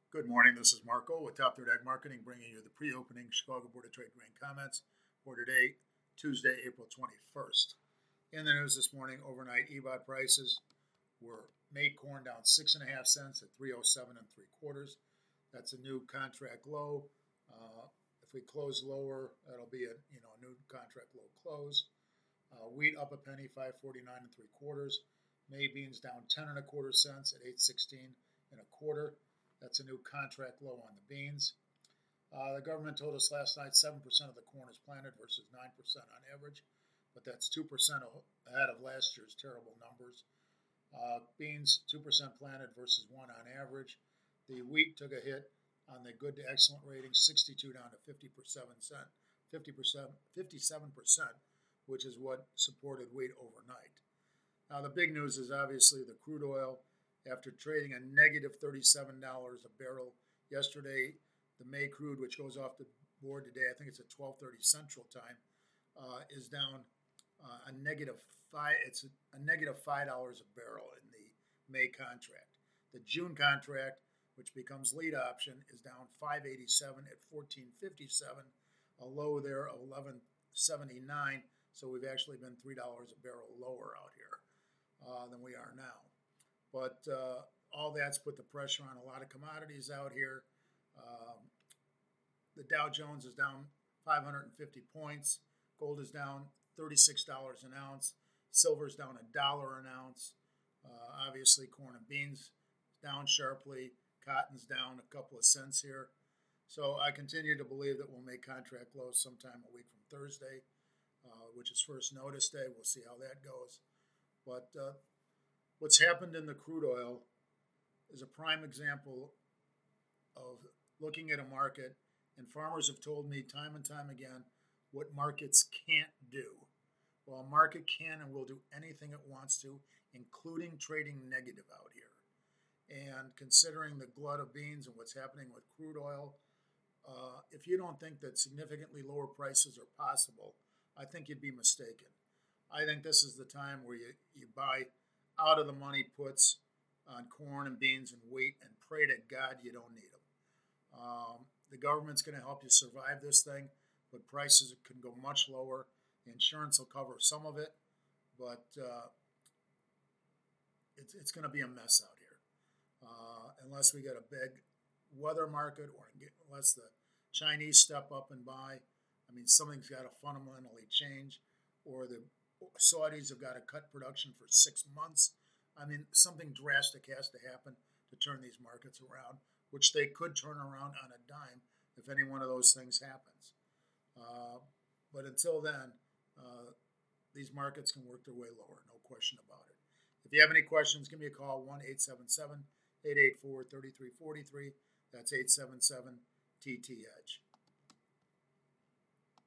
Good morning. This is Marco with Top Third Ag Marketing, bringing you the pre-opening Chicago Board of Trade grain comments for today, Tuesday, April 21st. In the news this morning, overnight EBOT prices were May corn down 6.5 cents at 307 3/4. That's a new contract low. If we close lower, that'll be a new contract low close. Wheat up a penny, 549 3/4. May beans down 10 1/4 cents at 816 1/4. That's a new contract low on the beans. The government told us last night 7% of the corn is planted versus 9% on average, but that's 2% ahead of last year's terrible numbers. Beans 2% planted versus 1 on average. The wheat took a hit on the good to excellent rating, 62 down to 57%, which is what supported wheat overnight. Now the big news is obviously the crude oil. After trading a negative $37 a barrel yesterday, the May crude, which goes off the board today, I think it's at 12:30 Central Time, is down a negative five. It's a negative $5 a barrel in the May contract. The June contract, which becomes lead option, is down 587 at 1457, a low there of 1179. So we've actually been $3 a barrel lower out here than we are now. But all that's put the pressure on a lot of commodities out here. The Dow Jones is down 550 points. Gold is down $36 an ounce. Silver's down $1 an ounce. Obviously, corn and beans down sharply. Cotton's down a couple of cents here. So I continue to believe that we'll make contract lows sometime a week from Thursday, which is first notice day. We'll see how that goes. But what's happened in the crude oil is a prime example of looking at a market, and farmers have told me time and time again what markets can't do. Well, a market can and will do anything it wants to, including trading negative out here. And considering the glut of beans and what's happening with crude oil, if you don't think that significantly lower prices are possible, I think you'd be mistaken. I think this is the time where you buy out of the money puts on corn and beans and wheat and pray to God you don't need them. The government's going to help you survive this thing, but prices can go much lower. The insurance will cover some of it, but it's going to be a mess out here unless we get a big weather market or unless the Chinese step up and buy. I mean, something's got to fundamentally change, or the Saudis have got to cut production for 6 months. I mean, something drastic has to happen to turn these markets around, which they could turn around on a dime if any one of those things happens. But until then, these markets can work their way lower, no question about it. If you have any questions, give me a call, 1-877-884-3343. That's 877-TT-EDGE.